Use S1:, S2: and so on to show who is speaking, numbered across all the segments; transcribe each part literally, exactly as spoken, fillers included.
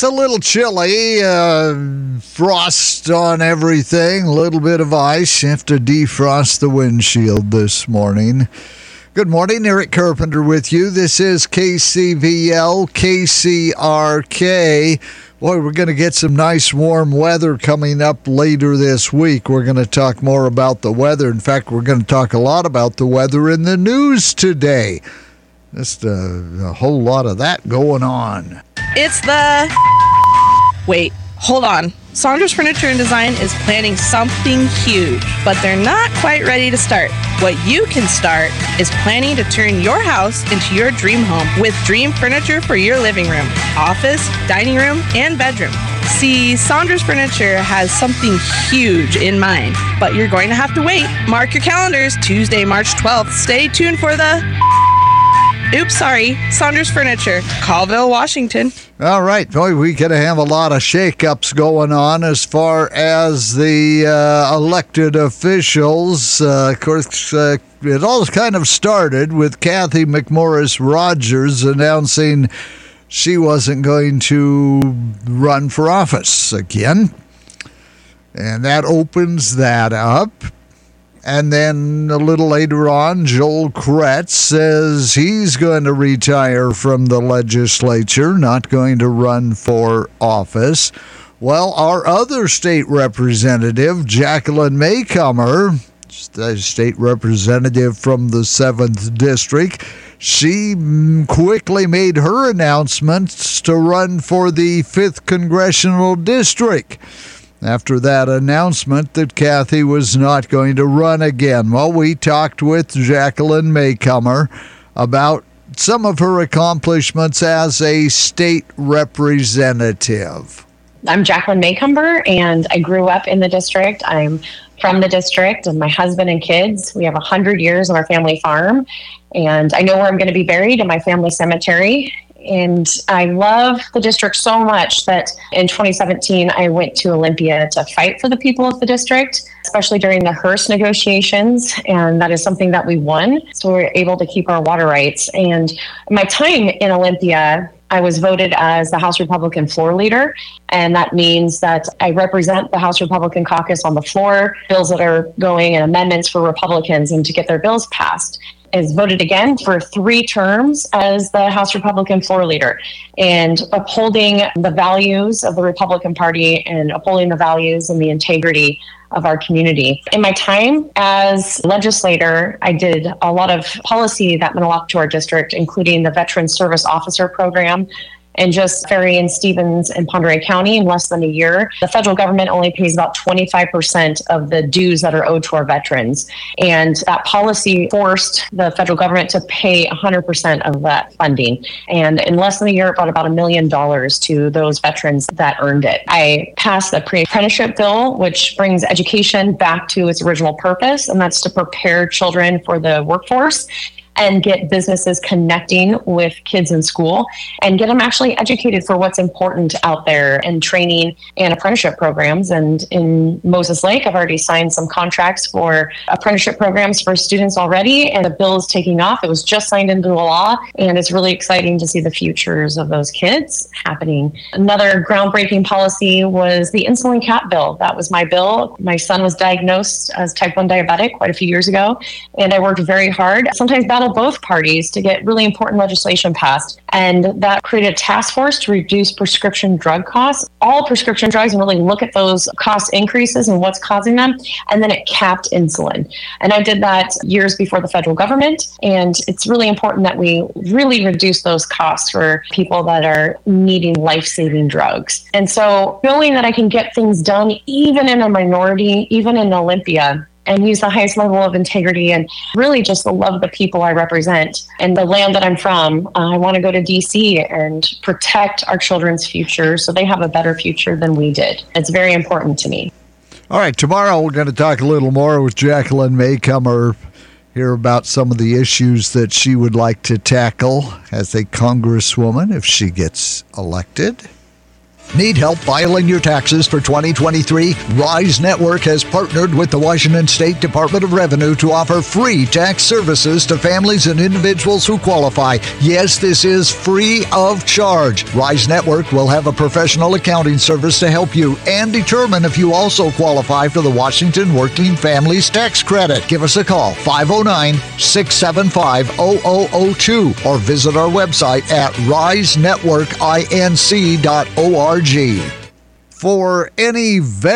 S1: it's a little chilly. Uh, frost on everything. A little bit of ice. You have to defrost the windshield this morning. Good morning, Eric Carpenter with you. This is K C V L, K C R K. Boy, we're going to get some nice warm weather coming up later this week. We're going to talk more about the weather. In fact, we're going to talk a lot about the weather in the news today. Just a, a whole lot of that going on.
S2: It's the... Wait, hold on. Saunders Furniture and Design is planning something huge, but they're not quite ready to start. What you can start is planning to turn your house into your dream home with dream furniture for your living room, office, dining room, and bedroom. See, Saunders Furniture has something huge in mind, but you're going to have to wait. Mark your calendars, Tuesday, March twelfth. Stay tuned for the... Oops, sorry. Saunders Furniture, Colville, Washington.
S1: All right. Boy, we could have a lot of shakeups going on as far as the uh, elected officials. Uh, of course, uh, it all kind of started with Cathy McMorris Rodgers announcing she wasn't going to run for office again. And that opens that up. And then a little later on, Joel Kretz says he's going to retire from the legislature, not going to run for office. Well, our other state representative, Jacqueline Maycomer, state representative from the seventh District, she quickly made her announcements to run for the fifth Congressional District after that announcement that Cathy was not going to run again. Well, we talked with Jacqueline Maycomer about some of her accomplishments as a state representative.
S3: I'm Jacqueline Maycomer, and I grew up in the district. I'm from the district, and my husband and kids, we have one hundred years on our family farm, and I know where I'm going to be buried, in my family cemetery. And I love the district so much that in twenty seventeen, I went to Olympia to fight for the people of the district, especially during the Hearst negotiations. And that is something that we won. So we were able to keep our water rights. And my time in Olympia, I was voted as the House Republican floor leader. And that means that I represent the House Republican caucus on the floor, bills that are going and amendments for Republicans and to get their bills passed. Is voted again for three terms as the House Republican floor leader, and upholding the values of the Republican Party and upholding the values and the integrity of our community. In my time as legislator, I did a lot of policy that meant a lot to our district, including the Veteran Service Officer Program. And just Ferry and Stevens and Pend Oreille County in less than a year, the federal government only pays about twenty-five percent of the dues that are owed to our veterans. And that policy forced the federal government to pay one hundred percent of that funding. And in less than a year, it brought about a million dollars to those veterans that earned it. I passed the pre-apprenticeship bill, which brings education back to its original purpose, and that's to prepare children for the workforce and get businesses connecting with kids in school and get them actually educated for what's important out there and training and apprenticeship programs. And in Moses Lake, I've already signed some contracts for apprenticeship programs for students already, and the bill is taking off. It was just signed into law, and it's really exciting to see the futures of those kids happening. Another groundbreaking policy was the insulin cap bill. That was my bill. My son was diagnosed as type one diabetic quite a few years ago, and I worked very hard, sometimes battled both parties to get really important legislation passed. And that created a task force to reduce prescription drug costs, all prescription drugs, and really look at those cost increases and what's causing them. And then it capped insulin. And I did that years before the federal government. And it's really important that we really reduce those costs for people that are needing life-saving drugs. And so knowing that I can get things done, even in a minority, even in Olympia, and use the highest level of integrity and really just the love of the people I represent and the land that I'm from. Uh, I want to go to D C and protect our children's future so they have a better future than we did. It's very important to me.
S1: All right, tomorrow we're going to talk a little more with Jacqueline Maycomer, hear about some of the issues that she would like to tackle as a congresswoman if she gets elected. Need help filing your taxes for twenty twenty-three? Rise Network has partnered with the Washington State Department of Revenue to offer free tax services to families and individuals who qualify. Yes, this is free of charge. Rise Network will have a professional accounting service to help you and determine if you also qualify for the Washington Working Families Tax Credit. Give us a call, five oh nine, six seven five, zero zero zero two, or visit our website at rise network inc dot org. For any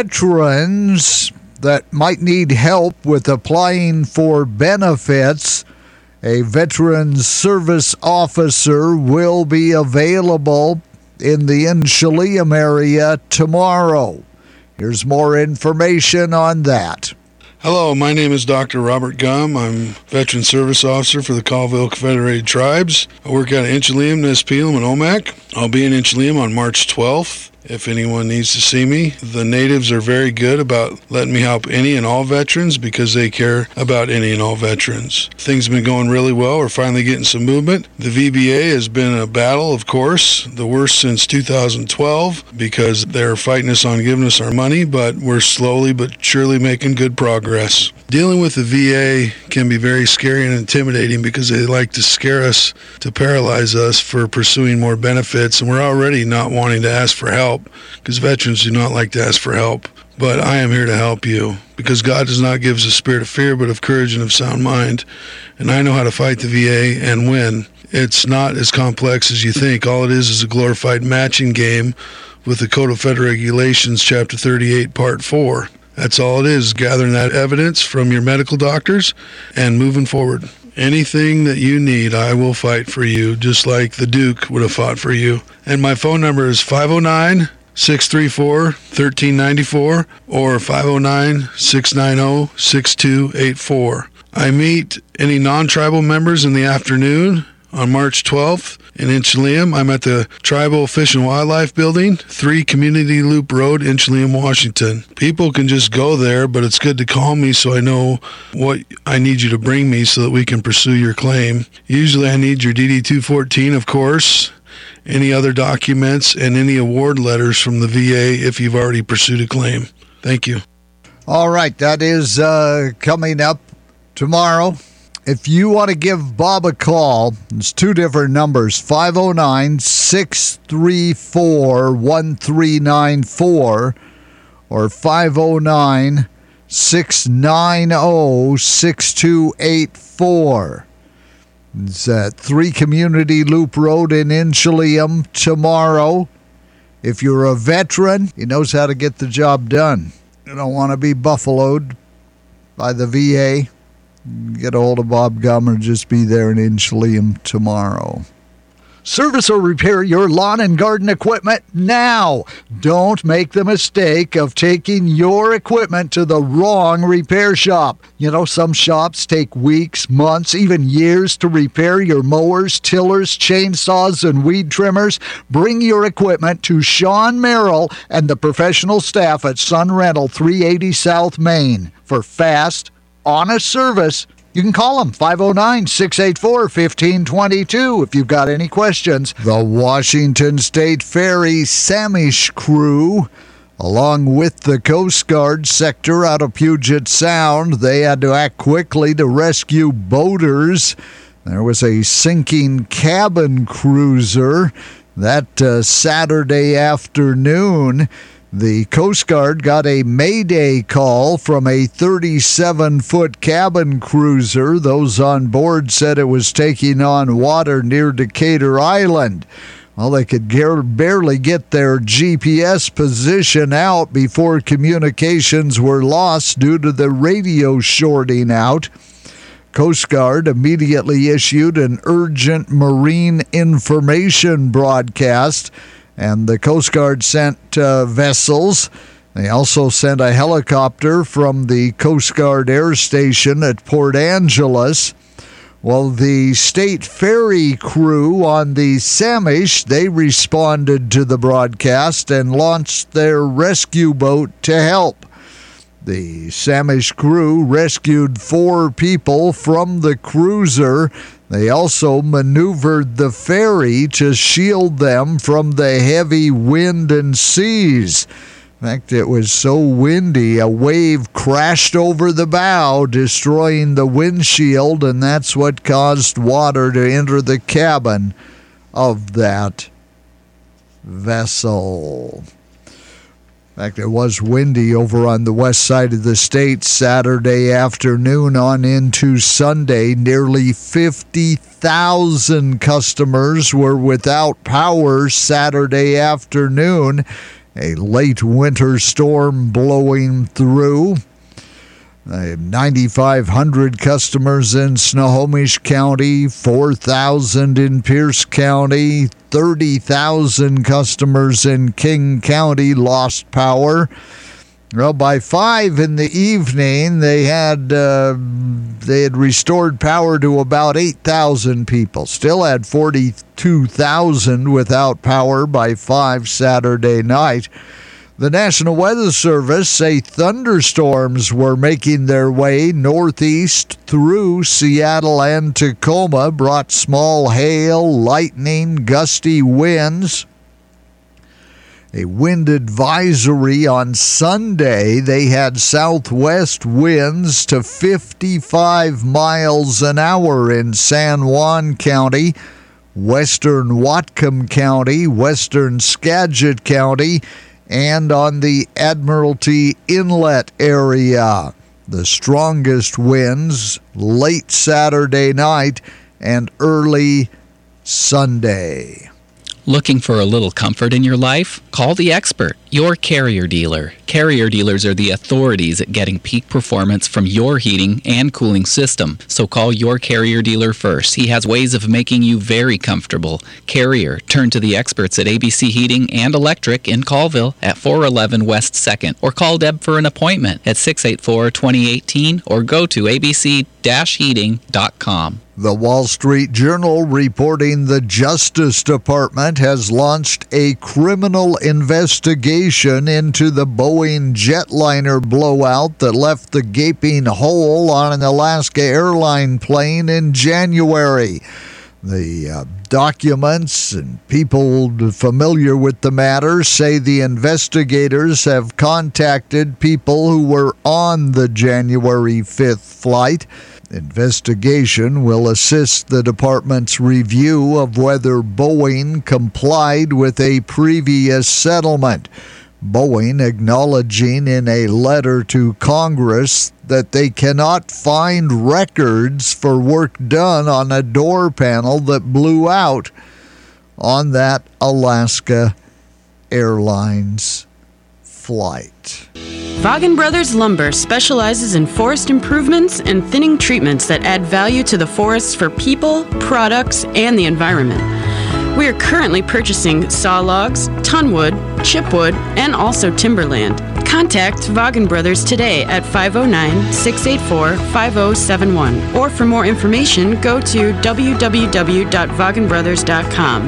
S1: veterans that might need help with applying for benefits, a Veterans Service Officer will be available in the Inchelium area tomorrow. Here's more information on that.
S4: Hello, my name is Doctor Robert Gum. I'm Veteran Service Officer for the Colville Confederated Tribes. I work out of Inchelium, Nispelum, and Omak. I'll be in Inchelium on March twelfth. If anyone needs to see me, the natives are very good about letting me help any and all veterans because they care about any and all veterans. Things have been going really well. We're finally getting some movement. The V B A has been a battle, of course, the worst since two thousand twelve because they're fighting us on giving us our money, but we're slowly but surely making good progress. Dealing with the V A can be very scary and intimidating because they like to scare us, to paralyze us for pursuing more benefits, and we're already not wanting to ask for help because veterans do not like to ask for help. But I am here to help you because God does not give us a spirit of fear, but of courage and of sound mind. And I know how to fight the V A and win. It's not as complex as you think. All it is is a glorified matching game with the Code of Federal Regulations, Chapter thirty-eight, Part four. That's all it is, gathering that evidence from your medical doctors and moving forward. Anything that you need, I will fight for you, just like the Duke would have fought for you. And my phone number is five oh nine, six three four, one three nine four or five oh nine, six nine oh, six two eight four. I meet any non-tribal members in the afternoon on March twelfth in Inchelium. I'm at the Tribal Fish and Wildlife Building, three Community Loop Road, Inchelium, Washington. People can just go there, but it's good to call me so I know what I need you to bring me so that we can pursue your claim. Usually I need your D D two fourteen, of course, any other documents, and any award letters from the V A if you've already pursued a claim. Thank you.
S1: All right, that is uh, coming up tomorrow. If you want to give Bob a call, it's two different numbers, five oh nine, six three four, one three nine four or five oh nine, six nine oh, six two eight four. It's at three Community Loop Road in Inchelium tomorrow. If you're a veteran, he knows how to get the job done. You don't want to be buffaloed by the V A. Get a hold of Bob Gum or just be there in Inchelium tomorrow. Service or repair your lawn and garden equipment now. Don't make the mistake of taking your equipment to the wrong repair shop. You know, some shops take weeks, months, even years to repair your mowers, tillers, chainsaws, and weed trimmers. Bring your equipment to Sean Merrill and the professional staff at Sun Rental, three eighty South Main for fast, honest service. You can call them, five oh nine, six eight four, one five two two, if you've got any questions. The Washington State Ferry Samish crew, along with the Coast Guard sector out of Puget Sound, they had to act quickly to rescue boaters. There was a sinking cabin cruiser that uh, Saturday afternoon. The Coast Guard got a mayday call from a thirty-seven foot cabin cruiser. Those on board said it was taking on water near Decatur Island. Well, they could barely get their G P S position out before communications were lost due to the radio shorting out. Coast Guard immediately issued an urgent marine information broadcast, and the Coast Guard sent uh, vessels. They also sent a helicopter from the Coast Guard Air Station at Port Angeles. Well, the state ferry crew on the Samish, they responded to the broadcast and launched their rescue boat to help. The Samish crew rescued four people from the cruiser. They also maneuvered the ferry to shield them from the heavy wind and seas. In fact, it was so windy, a wave crashed over the bow, destroying the windshield, and that's what caused water to enter the cabin of that vessel. In fact, it was windy over on the west side of the state Saturday afternoon on into Sunday. Nearly fifty thousand customers were without power Saturday afternoon. A late winter storm blowing through. Uh, nine thousand five hundred customers in Snohomish County, four thousand in Pierce County, thirty thousand customers in King County lost power. Well, by five in the evening, they had uh, they had restored power to about eight thousand people. Still had forty-two thousand without power by five Saturday night. The National Weather Service say thunderstorms were making their way northeast through Seattle and Tacoma, brought small hail, lightning, gusty winds. A wind advisory on Sunday. They had southwest winds to fifty-five miles an hour in San Juan County, western Whatcom County, western Skagit County, and on the Admiralty Inlet area. The strongest winds late Saturday night and early Sunday.
S5: Looking for a little comfort in your life? Call the expert, your Carrier dealer. Carrier dealers are the authorities at getting peak performance from your heating and cooling system. So call your Carrier dealer first. He has ways of making you very comfortable. Carrier, turn to the experts at A B C Heating and Electric in Colville at four eleven West second, or call Deb for an appointment at six eight four, two zero one eight or go to a b c dash heating dot com.
S1: The Wall Street Journal reporting the Justice Department has launched a criminal investigation into the Boeing jetliner blowout that left the gaping hole on an Alaska airline plane in January. The uh, documents and people familiar with the matter say the investigators have contacted people who were on the January fifth flight. Investigation will assist the department's review of whether Boeing complied with a previous settlement. Boeing acknowledging in a letter to Congress that they cannot find records for work done on a door panel that blew out on that Alaska Airlines flight.
S6: Vaughan Brothers Lumber specializes in forest improvements and thinning treatments that add value to the forests for people, products, and the environment. We are currently purchasing saw logs, tonwood, chipwood, and also timberland. Contact Vaughan Brothers today at five oh nine, six eight four, five oh seven one, or for more information, go to w w w dot vaughan brothers dot com.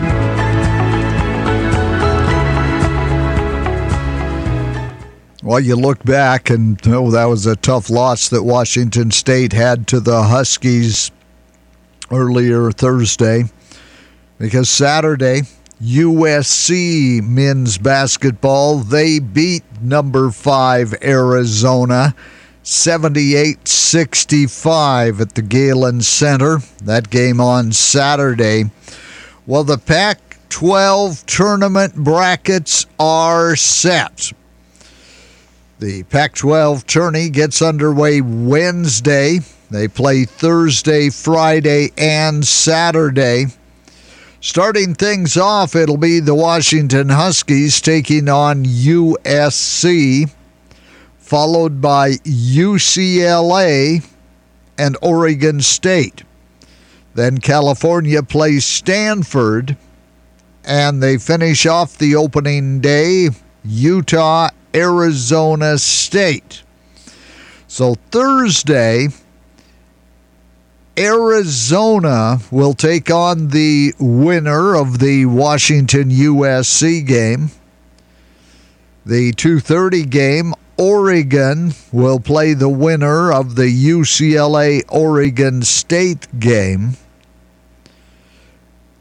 S1: Well, you look back and, oh, that was a tough loss that Washington State had to the Huskies earlier Thursday, because Saturday, U S C men's basketball, they beat number five Arizona seventy-eight sixty-five at the Galen Center. That game on Saturday. Well, the Pac twelve tournament brackets are set. The Pac twelve tourney gets underway Wednesday. They play Thursday, Friday, and Saturday. Starting things off, it'll be the Washington Huskies taking on U S C, followed by U C L A and Oregon State. Then California plays Stanford, and they finish off the opening day, Utah, Arizona State. So Thursday, Arizona will take on the winner of the Washington U S C game. The two thirty game, Oregon will play the winner of the U C L A Oregon State game.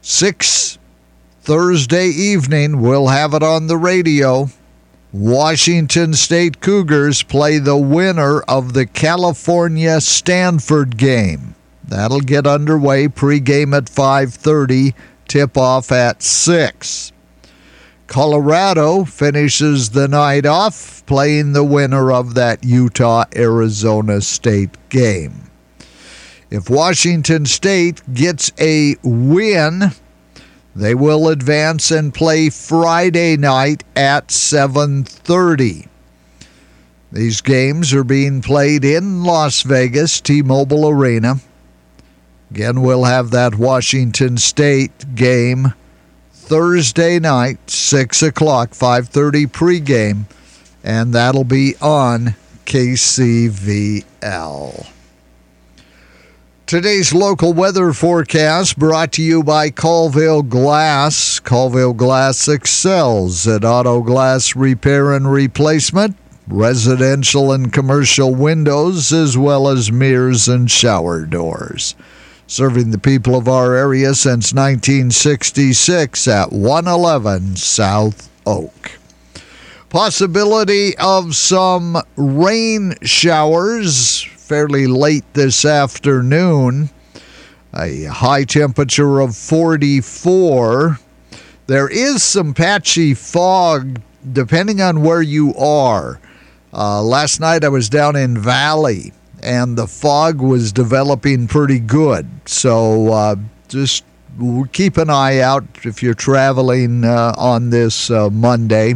S1: six Thursday evening, we'll have it on the radio. Washington State Cougars play the winner of the California-Stanford game. That'll get underway pregame at five thirty, tip-off at six. Colorado finishes the night off playing the winner of that Utah-Arizona State game. If Washington State gets a win, they will advance and play Friday night at seven thirty. These games are being played in Las Vegas, T-Mobile Arena. Again, we'll have that Washington State game Thursday night, six o'clock, five thirty pregame, and that'll be on K C V L. Today's local weather forecast brought to you by Colville Glass. Colville Glass excels at auto glass repair and replacement, residential and commercial windows, as well as mirrors and shower doors. Serving the people of our area since nineteen sixty-six at one eleven South Oak. Possibility of some rain showers fairly late this afternoon. A high temperature of forty-four. There is some patchy fog depending on where you are. Uh, last night I was down in Valley, and the fog was developing pretty good. So uh, just keep an eye out if you're traveling uh, on this uh, Monday.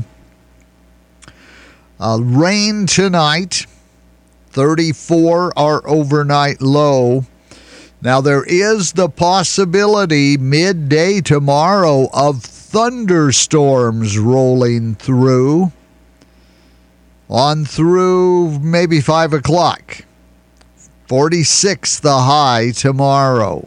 S1: Uh, rain tonight, thirty-four our overnight low. Now there is the possibility midday tomorrow of thunderstorms rolling through on through maybe five o'clock. forty-six the high tomorrow.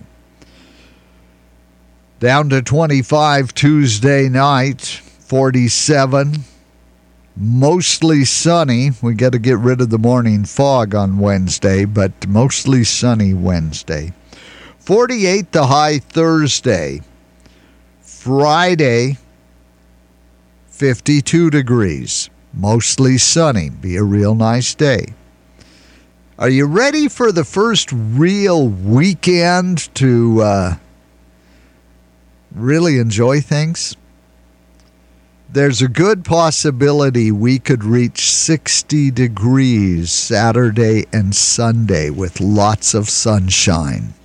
S1: Down to twenty-five Tuesday night, forty-seven. Mostly sunny. We got to get rid of the morning fog on Wednesday, but mostly sunny Wednesday. forty-eight the high Thursday. Friday, fifty-two degrees. Mostly sunny. Be a real nice day. Are you ready for the first real weekend to uh, really enjoy things? There's a good possibility we could reach sixty degrees Saturday and Sunday with lots of sunshine.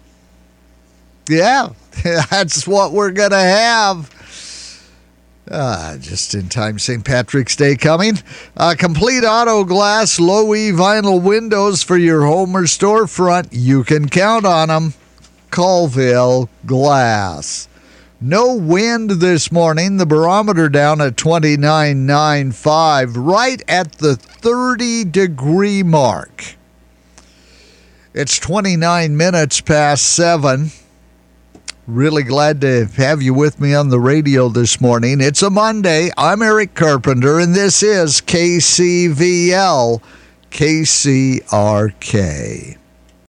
S1: Yeah, that's what we're going to have. Uh, just in time, Saint Patrick's Day coming. Uh, complete auto glass, low-E vinyl windows for your home or storefront. You can count on them. Colville Glass. No wind this morning. The barometer down at twenty-nine point nine five, right at the thirty-degree mark. It's twenty-nine minutes past seven. Really glad to have you with me on the radio this morning. It's a Monday. I'm Eric Carpenter, and this is K C V L, K C R K.